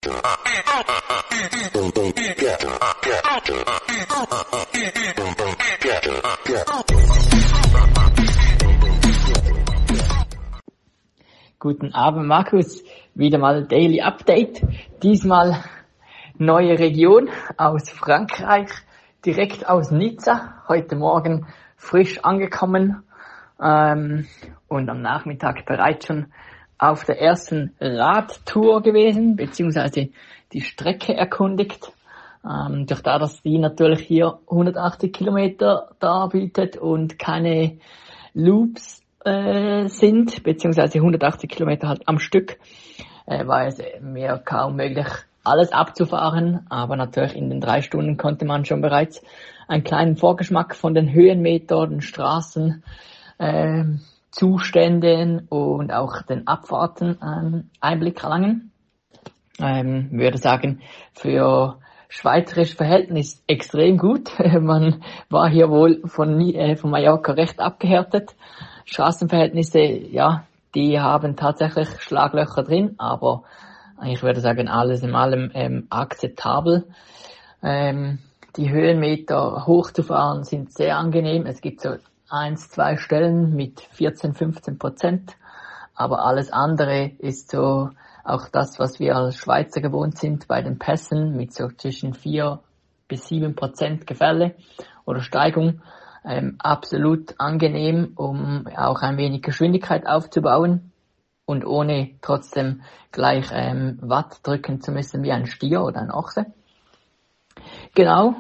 Guten Abend, Markus. Wieder mal Daily Update. Diesmal neue Region aus Frankreich, direkt aus Nizza. Heute Morgen frisch angekommen und am Nachmittag bereits schon auf der ersten Radtour gewesen, beziehungsweise die Strecke erkundigt. Durch da, dass die natürlich hier 180 Kilometer darbietet und keine Loops sind, beziehungsweise 180 Kilometer halt am Stück, war es mir kaum möglich, alles abzufahren, aber natürlich in den 3 Stunden konnte man schon bereits einen kleinen Vorgeschmack von den Höhenmetern, den Straßen, Zuständen und auch den Abfahrten Einblick erlangen. Würde sagen, für schweizerisches Verhältnis extrem gut. Man war hier wohl von Mallorca recht abgehärtet. Straßenverhältnisse, ja, die haben tatsächlich Schlaglöcher drin, aber ich würde sagen, alles in allem akzeptabel. Die Höhenmeter hochzufahren sind sehr angenehm. Es gibt so 1-2 Stellen mit 14-15%, aber alles andere ist so auch das, was wir als Schweizer gewohnt sind bei den Pässen mit so zwischen 4-7% Gefälle oder Steigung. Absolut angenehm, um auch ein wenig Geschwindigkeit aufzubauen und ohne trotzdem gleich Watt drücken zu müssen wie ein Stier oder ein Ochse. Genau,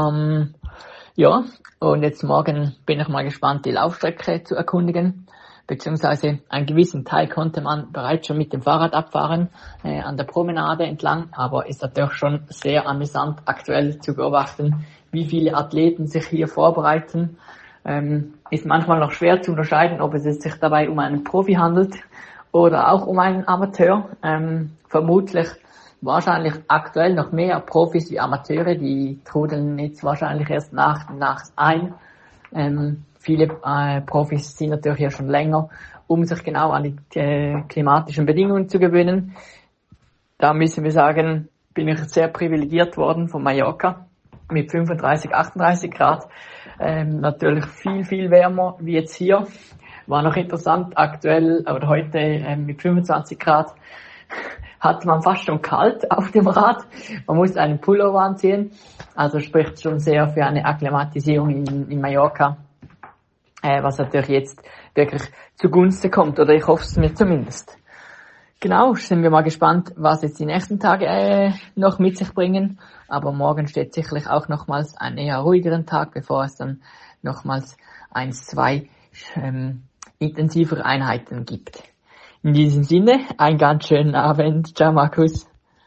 ja, und jetzt morgen bin ich mal gespannt, die Laufstrecke zu erkundigen, beziehungsweise einen gewissen Teil konnte man bereits schon mit dem Fahrrad abfahren, an der Promenade entlang, aber ist natürlich schon sehr amüsant aktuell zu beobachten, wie viele Athleten sich hier vorbereiten. Ist manchmal noch schwer zu unterscheiden, ob es sich dabei um einen Profi handelt oder auch um einen Amateur. Vermutlich wahrscheinlich aktuell noch mehr Profis wie Amateure, die trudeln jetzt wahrscheinlich erst nach ein. Viele Profis sind natürlich hier schon länger, um sich genau an die klimatischen Bedingungen zu gewöhnen. Da müssen wir sagen, bin ich sehr privilegiert worden von Mallorca mit 35, 38 Grad. Natürlich viel wärmer wie jetzt hier. War noch interessant, aktuell oder heute mit 25 Grad hat man fast schon kalt auf dem Rad. Man muss einen Pullover anziehen. Also spricht schon sehr für eine Akklimatisierung in Mallorca. Was natürlich jetzt wirklich zugunsten kommt, oder ich hoffe es mir zumindest. Genau, sind wir mal gespannt, was jetzt die nächsten Tage noch mit sich bringen. Aber morgen steht sicherlich auch nochmals ein eher ruhigeren Tag, bevor es dann nochmals 1-2 intensivere Einheiten gibt. In diesem Sinne, einen ganz schönen Abend. Ciao, Markus.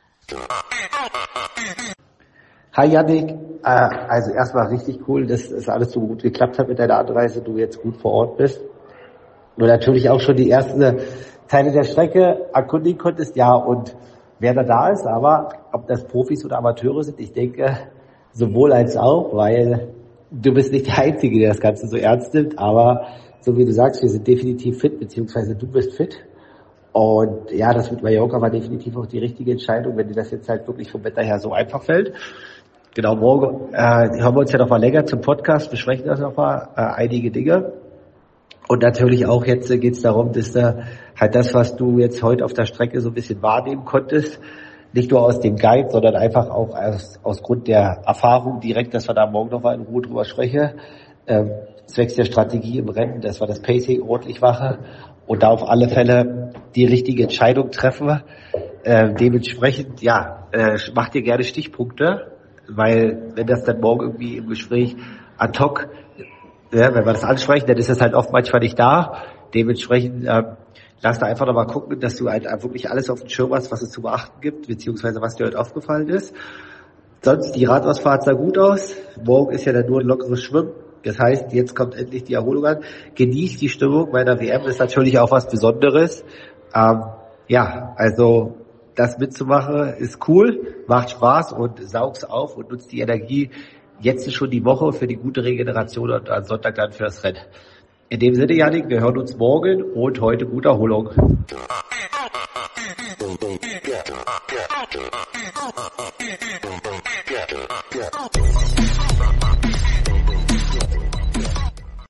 Hi Yannick, also erstmal richtig cool, dass es alles so gut geklappt hat mit deiner Anreise, du jetzt gut vor Ort bist. Und natürlich auch schon die ersten Teile der Strecke erkundigen konntest, ja, und wer da ist, aber ob das Profis oder Amateure sind, ich denke sowohl als auch, weil du bist nicht der Einzige, der das Ganze so ernst nimmt, aber so wie du sagst, wir sind definitiv fit, beziehungsweise du bist fit. Und ja, das mit Mallorca war definitiv auch die richtige Entscheidung, wenn dir das jetzt halt wirklich vom Wetter her so einfach fällt. Genau, morgen hören wir uns ja noch mal länger zum Podcast, besprechen das noch mal einige Dinge. Und natürlich auch jetzt geht es darum, dass halt das, was du jetzt heute auf der Strecke so ein bisschen wahrnehmen konntest, nicht nur aus dem Guide, sondern einfach auch aus Grund der Erfahrung direkt, dass wir da morgen noch mal in Ruhe drüber sprechen, zwecks der Strategie im Rennen, dass wir das Pacing ordentlich machen und da auf alle Fälle die richtige Entscheidung treffen. Dementsprechend, ja, mach dir gerne Stichpunkte, weil wenn das dann morgen irgendwie im Gespräch ad hoc, ja, wenn wir das ansprechen, dann ist das halt oft manchmal nicht da. Dementsprechend lass da einfach nochmal gucken, dass du halt wirklich alles auf dem Schirm hast, was es zu beachten gibt, beziehungsweise was dir heute aufgefallen ist. Sonst, die Radausfahrt sah gut aus. Morgen ist ja dann nur ein lockeres Schwimmen. Das heißt, jetzt kommt endlich die Erholung an. Genießt die Stimmung bei der WM, ist natürlich auch was Besonderes. Ja, also das mitzumachen ist cool, macht Spaß und saug's auf und nutzt die Energie. Jetzt ist schon die Woche für die gute Regeneration und am Sonntag dann fürs Rennen. In dem Sinne, Yannick, wir hören uns morgen und heute gute Erholung. Yeah.